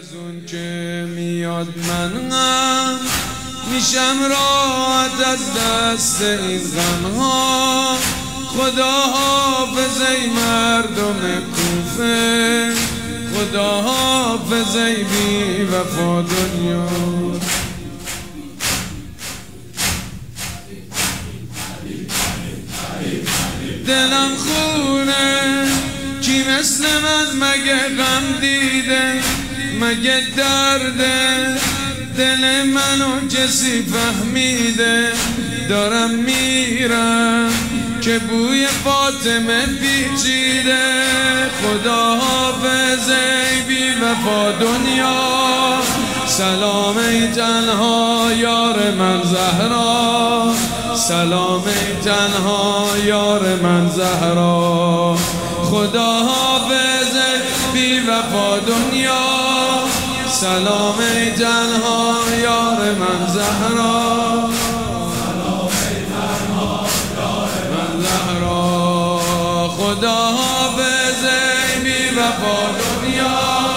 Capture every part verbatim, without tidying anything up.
از اون که میاد من غم میشم راحت از دست این غم ها. خدا حافظ ای مردم کوفه، خدا حافظ ای بی وفا دنیا. دلم خونه کی مثل من مگه غم دیده، مگه درده دل منو کسی فهمیده. دارم میرم که بوی فاطمه پیچیده. خدا حافظ ای بی وفا دنیا. سلام ای تنها یار من زهرا، سلام ای تنها یار من زهرا. خدا حافظ ای بی وفا دنیا. سلام ای تنها یار من زهرا، سلام ای تنها یار من زهرا. خدا حافظ ای بی وفا دنیا.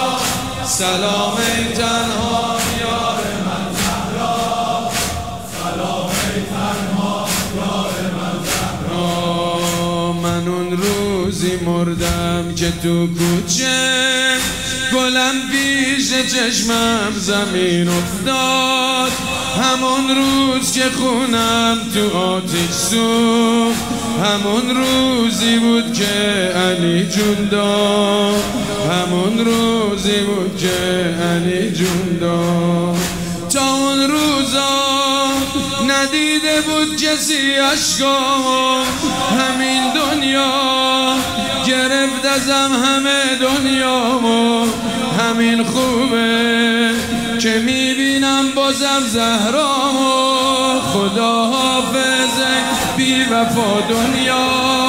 سلام ای تنها یار من زهرا، سلام ای تنها یار من زهرا. من اون روزی مردم که تو کوچه گلم پیش چشمم زمین افتاد. همون روز که خونم تو آتش سوخت، همون روزی بود که علی جون داد، همون روزی بود که علی جون داد. تا اون روزا ندیده بود کسی عشقامو، همین دنیا گرفت ازم همه دنیامو. همین خوبه که میبینم بازم زهرامو. خدا حافظ بی وفا دنیا.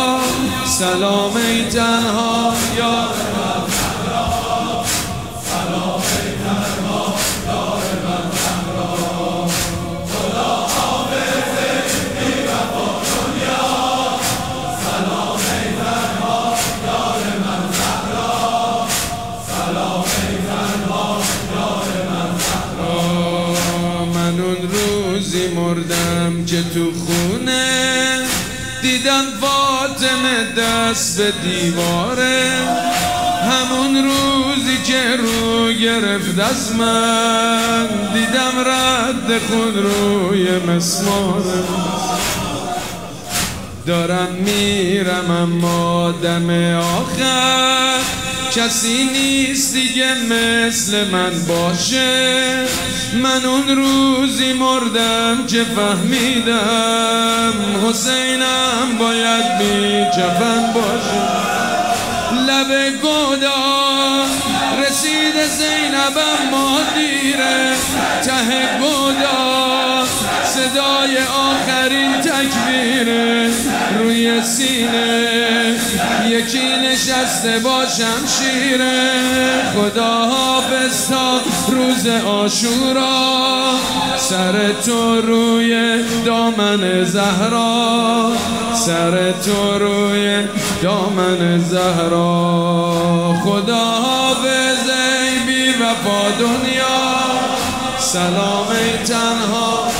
سلام ای تنها یار من زهرا، سلام ای تنها یار من زهرا. خدا حافظ بی وفا دنیا. سلام ای تنها یار من زهرا، سلام ای تنها یار من زهرا. من اون روزی مردم که تو خونه دیدم فاطمه دست به دیواره. همون روزی که رو گرفت از من دیدم رد خون روی مسماره. دارم میرم اما دم آخر کسی نیست دیگه مثل من باشه. من اون روزی مردم که فهمیدم حسینم باید بی کفن باشه. لب گودا رسید زینب اما دیره، ته گودا صدای آخرین تکبیره. روی سینه یکی نشسته با شمشیره. خدا حافظ تا روز عاشورا، سر تو روی دامن زهرا، سر تو روی دامن زهرا. خدا حافظ ای بی وفا دنیا. سلام ای تنها